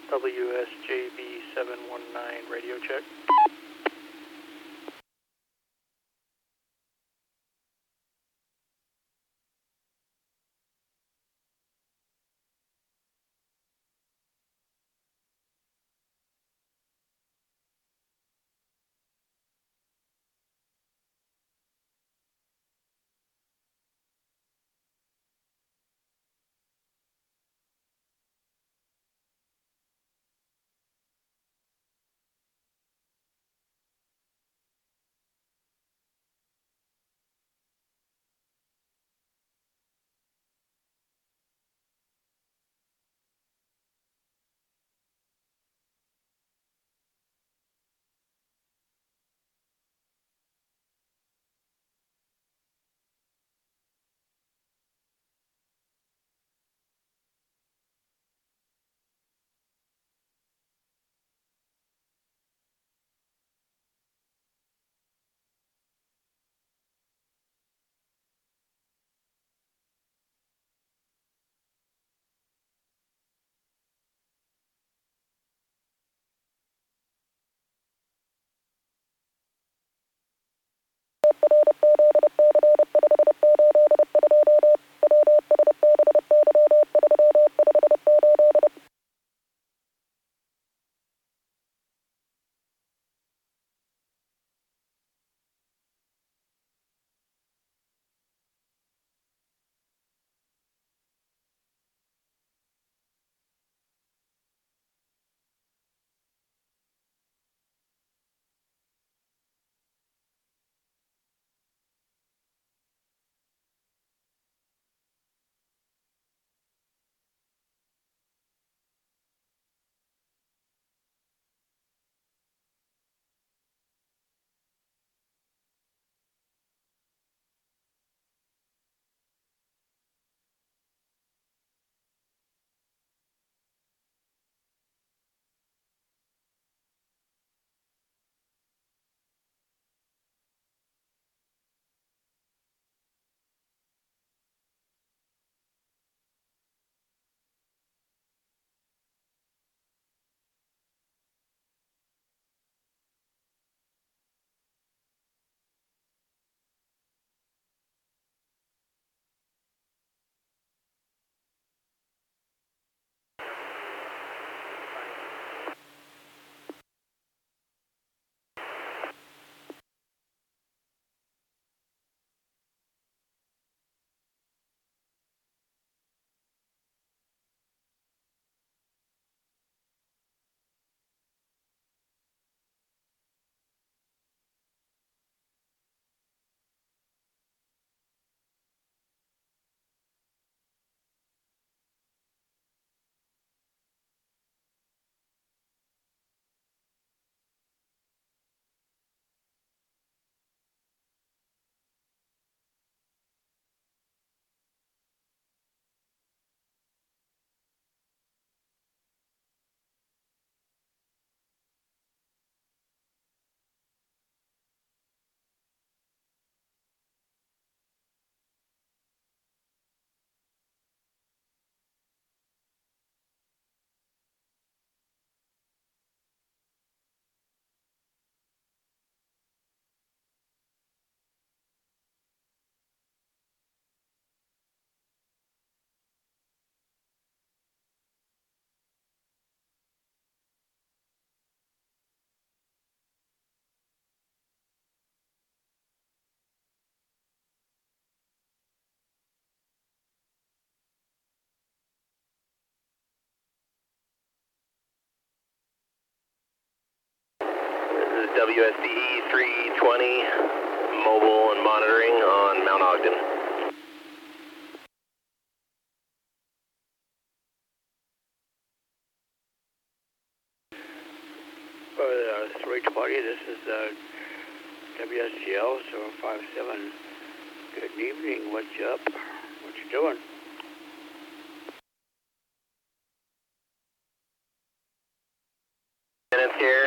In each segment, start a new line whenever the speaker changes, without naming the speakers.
WSJB 719 radio check.
WSDE 320, mobile and monitoring on Mount Ogden.
For 320, this is WSGL 757. Good evening, what's up? What you doing?
Minutes here,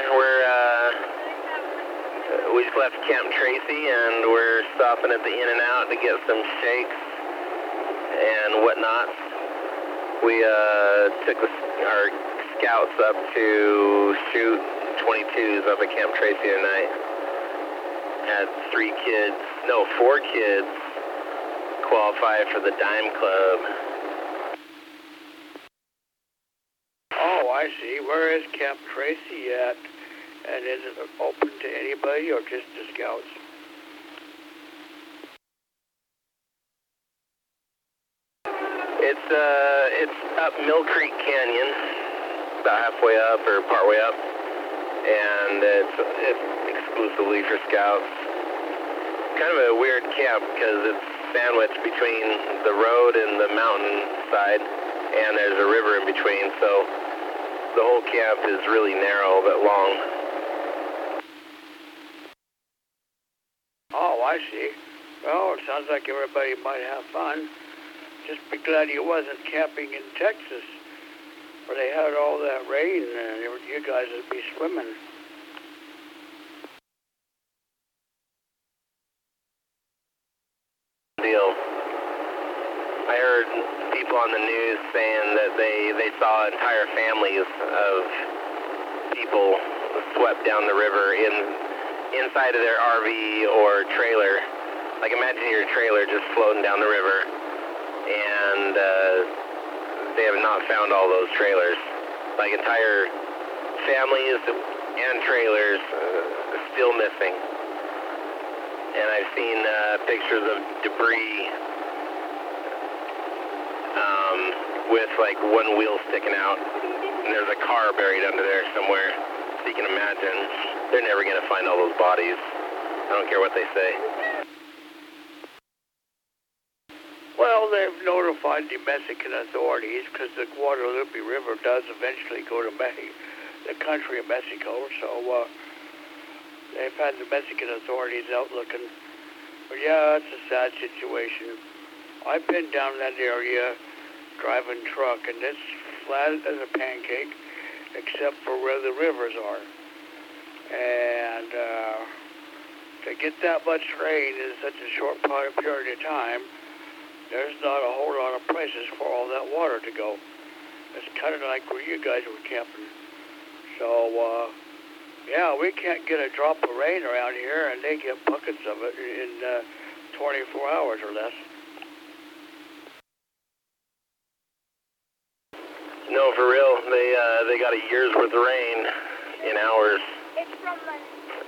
we just left Camp Tracy and we're stopping at the In-N-Out to get some shakes and whatnot. We took our scouts up to shoot 22s up at Camp Tracy tonight. Had 4 kids qualify for the Dime Club.
Oh, I see. Where is Camp Tracy at? And is it open to anybody or just the scouts?
It's up Mill Creek Canyon, about halfway up or partway up, and it's exclusively for scouts. Kind of a weird camp because it's sandwiched between the road and the mountain side, and there's a river in between, so the whole camp is really narrow but long.
Oh, I see. Well, it sounds like everybody might have fun. Just be glad you wasn't camping in Texas, where they had all that rain and you guys would be swimming.
Deal. I heard people on the news saying that they saw entire families of people swept down the river inside of their RV or trailer. Like, imagine your trailer just floating down the river, and they have not found all those trailers. Like, entire families and trailers still missing. And I've seen pictures of debris with like one wheel sticking out, and there's a car buried under there somewhere. So you can imagine they're never going to find all those bodies. I don't care what they say.
Well, they've notified the Mexican authorities because the Guadalupe River does eventually go to the country of Mexico, so they've had the Mexican authorities out looking. But yeah, it's a sad situation. I've been down that area driving truck, and it's flat as a pancake except for where the rivers are. And to get that much rain in such a short period of time, there's not a whole lot of places for all that water to go. It's kind of like where you guys were camping. So, yeah, we can't get a drop of rain around here, and they get buckets of it in 24 hours or less.
No, for real. They got a year's worth of rain in hours.
It's from London.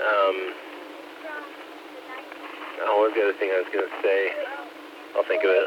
What was the other thing I was going to say? I'll think of it.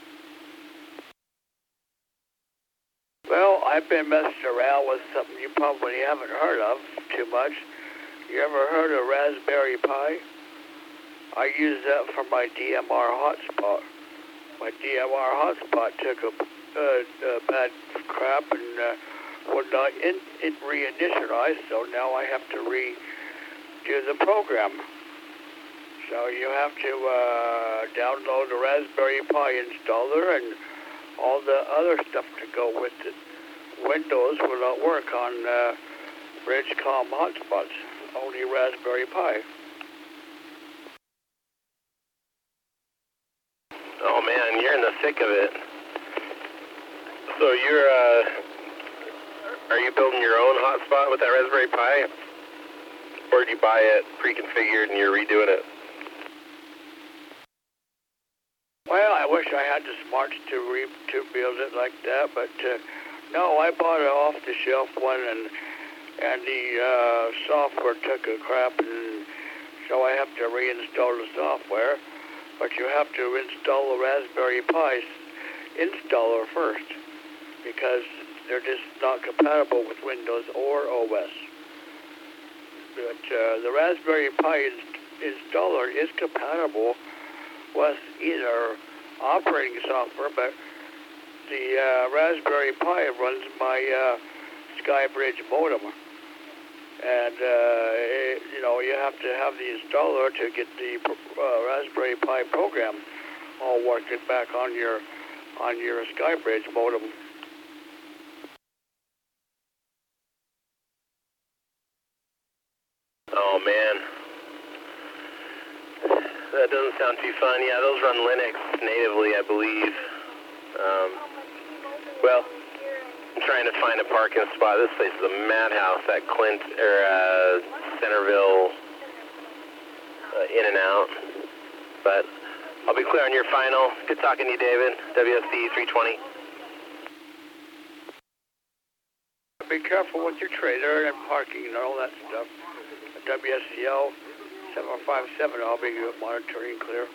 Well, I've been messing around with something you probably haven't heard of too much. You ever heard of Raspberry Pi? I use that for my DMR hotspot. My DMR hotspot took a bad crap and would not reinitialize, so now I have to redo the program. So you have to download the Raspberry Pi installer and all the other stuff to go with it. Windows will not work on Bridgecom hotspots, only Raspberry Pi.
Oh man, you're in the thick of it. So are you building your own hotspot with that Raspberry Pi? Or did you buy it pre-configured and you're redoing it?
Well, I wish I had the smarts to build it like that, but no, I bought an off-the-shelf one, and the software took a crap, and so I have to reinstall the software. But you have to install the Raspberry Pi installer first, because they're just not compatible with Windows or OS. But the Raspberry Pi installer is compatible with either operating software, but the Raspberry Pi runs my SkyBridge modem. And, you have to have the installer to get the Raspberry Pi program all working back on your SkyBridge modem.
Oh man, that doesn't sound too fun. Yeah, those run Linux natively, I believe. Well, I'm trying to find a parking spot. This place is a madhouse at Centerville, in and out. But I'll be clear on your final. Good talking to you, David. WSC 320.
Be careful with your trailer and parking and all that stuff. WSCL 757, I'll be monitoring clear.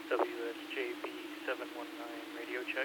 WSJB 719, radio check.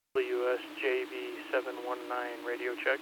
WSJB 719, radio check.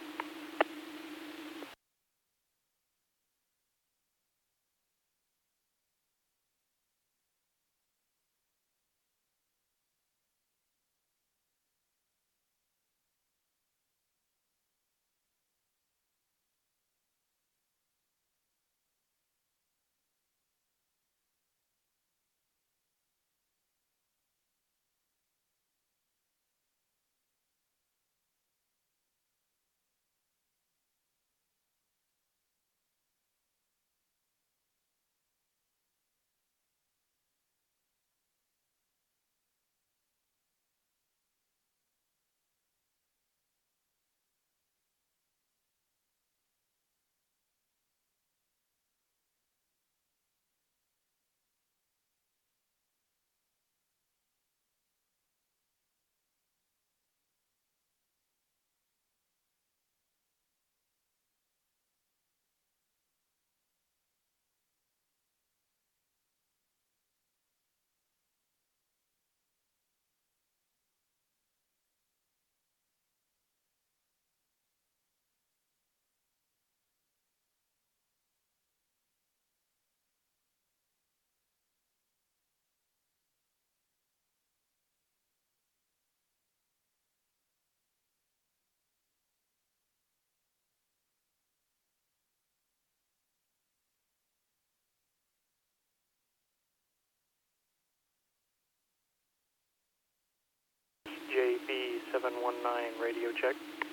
JB 719, radio check.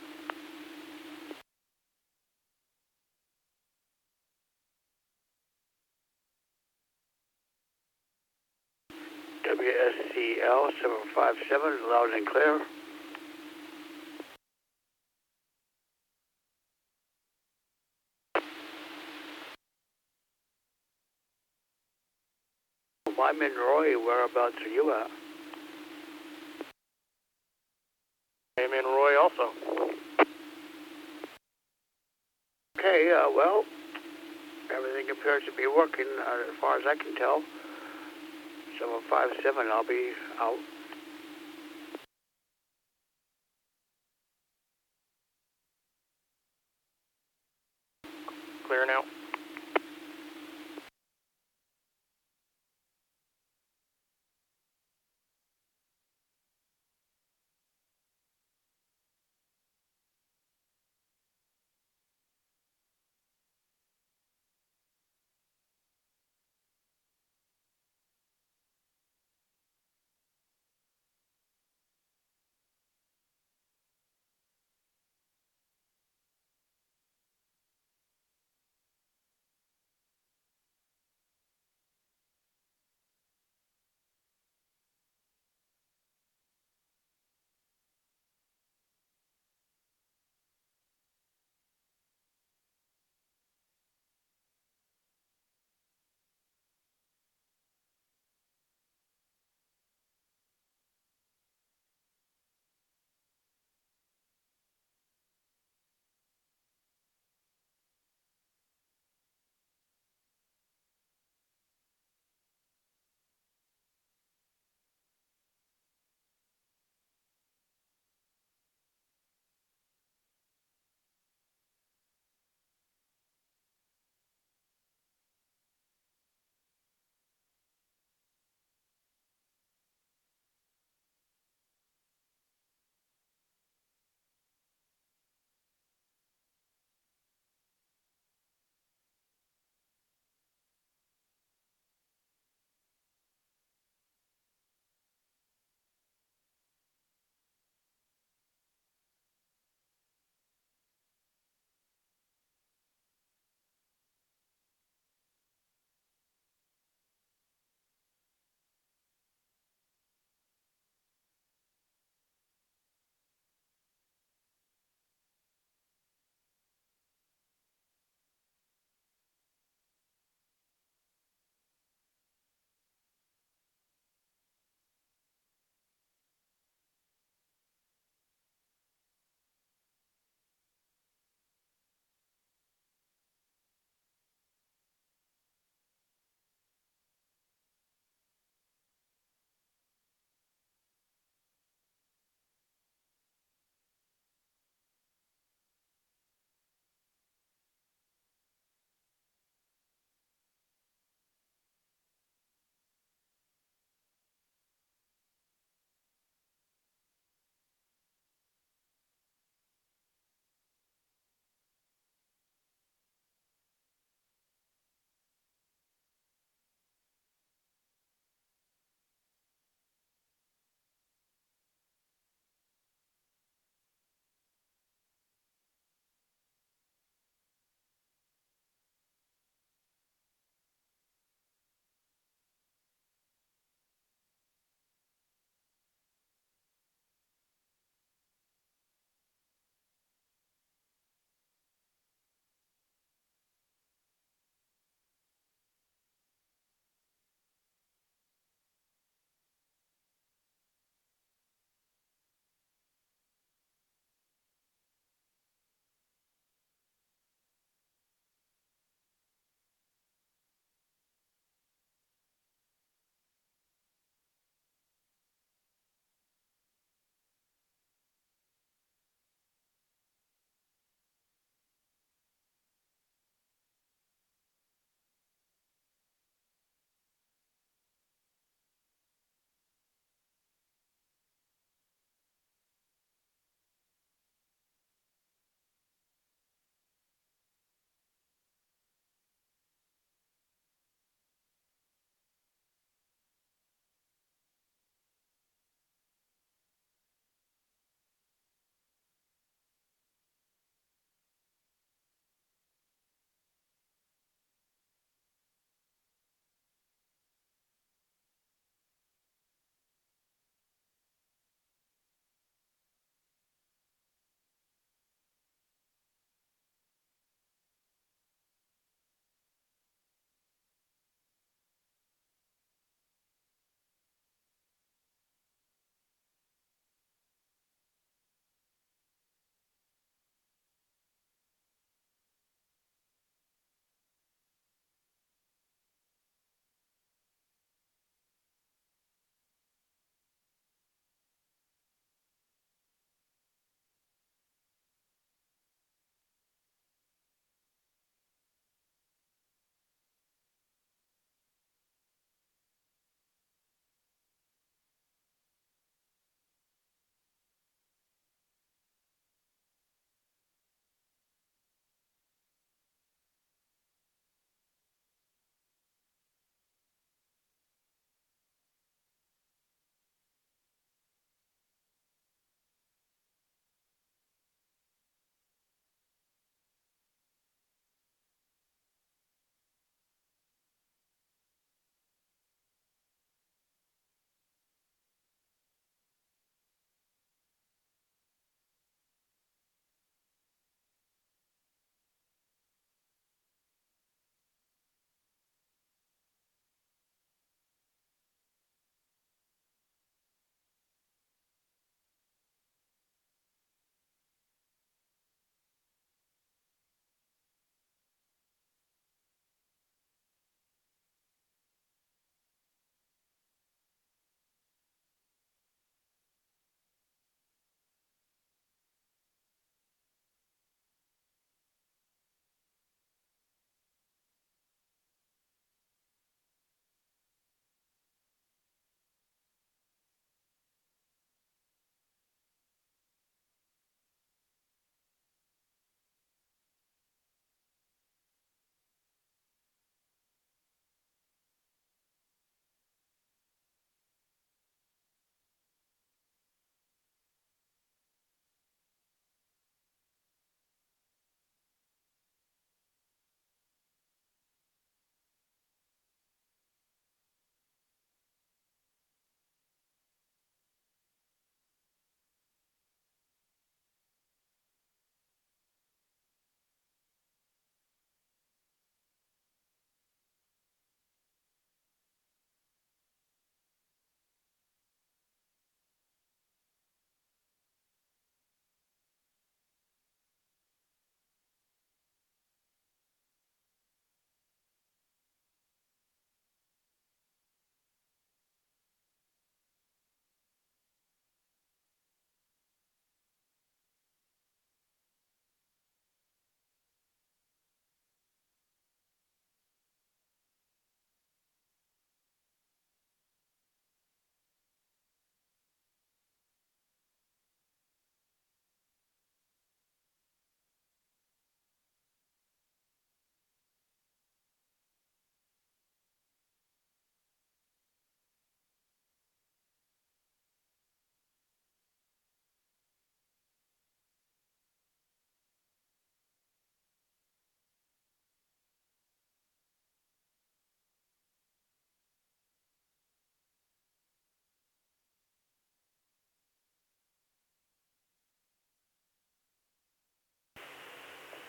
WSCL 757, loud and clear. I'm in Roy. Whereabouts are you at?
I'm in Roy also.
Okay, well, everything appears to be working as far as I can tell. 757, I'll be out.
Clear now.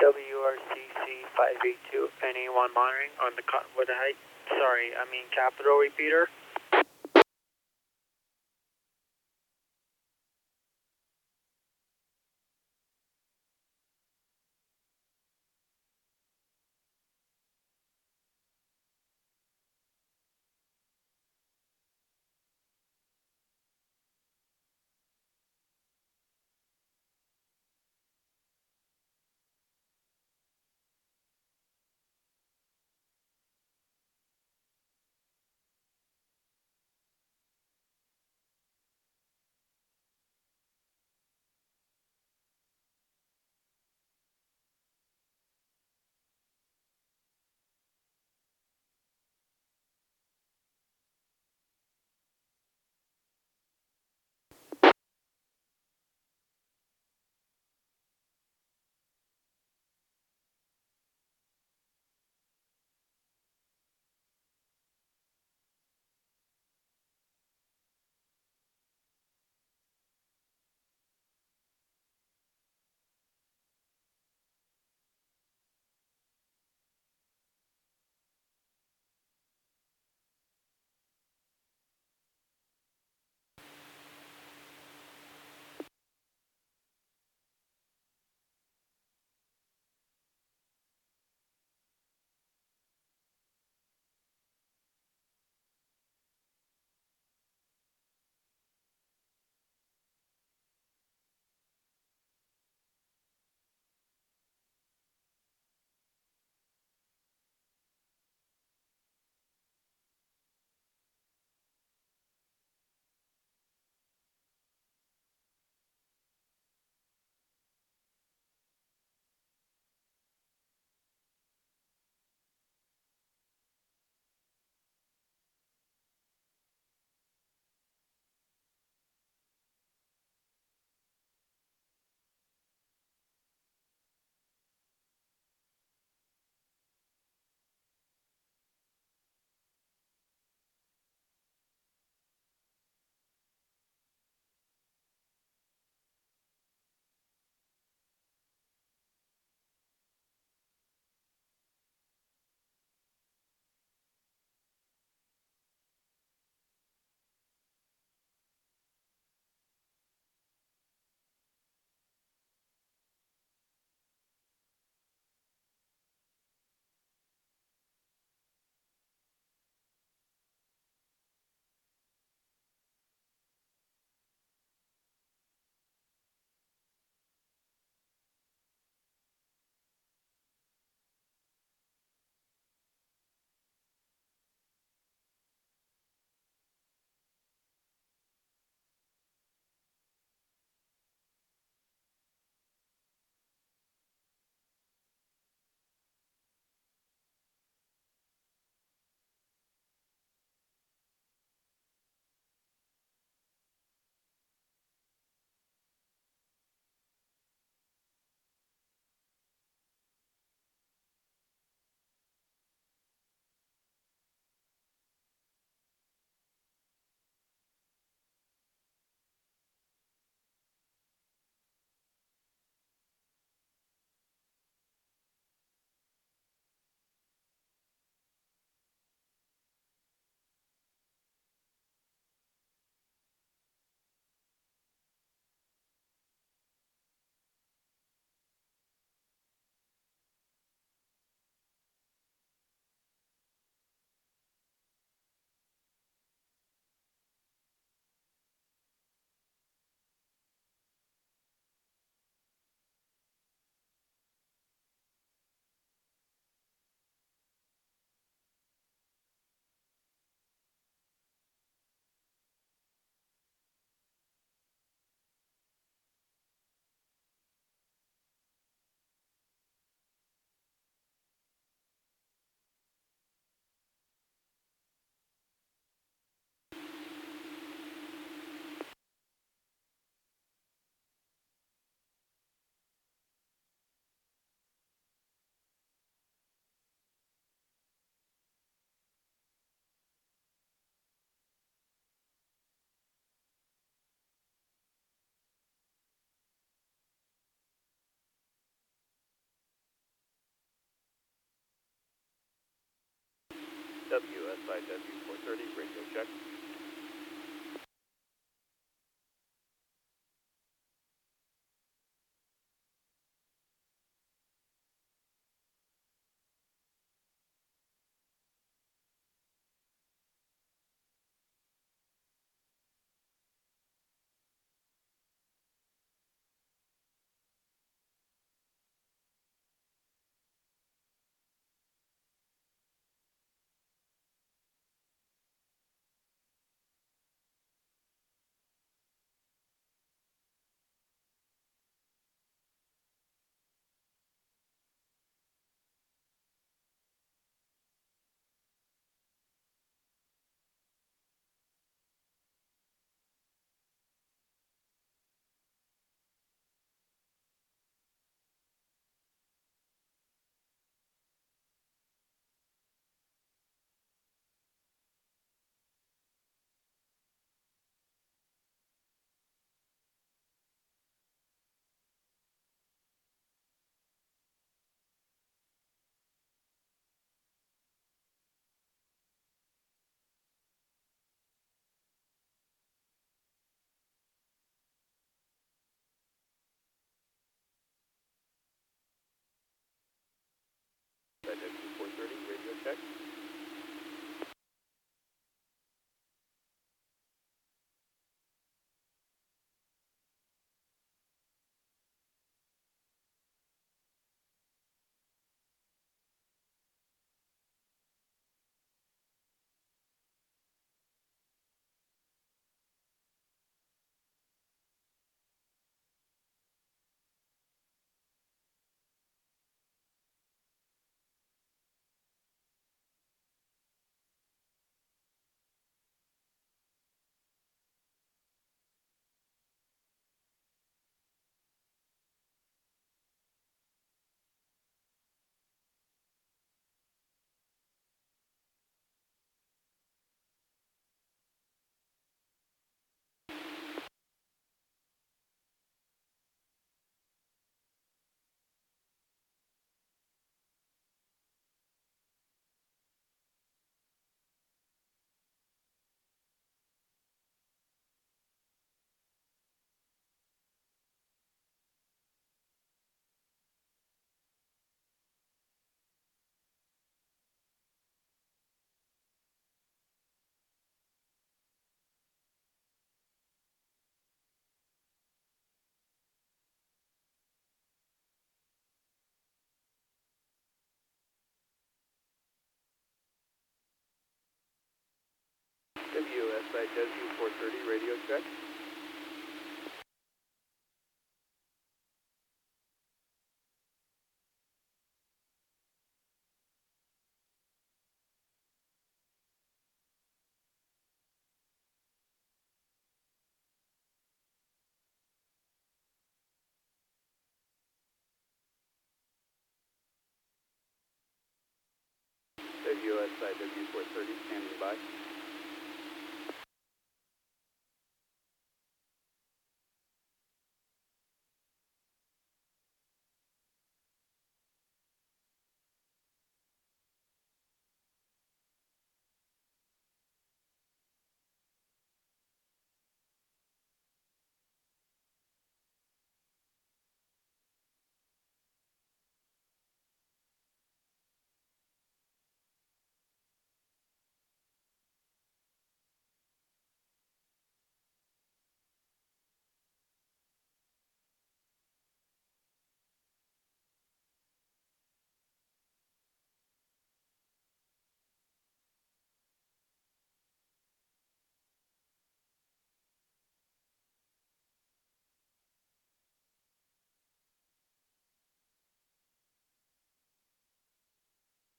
WRCC 582, NA1 monitoring on the Cottonwood Heights. Capitol repeater.
WSIW 430, radio check. IW 430, radio check. WSIW 430, radio check. WSIW 430, standing by.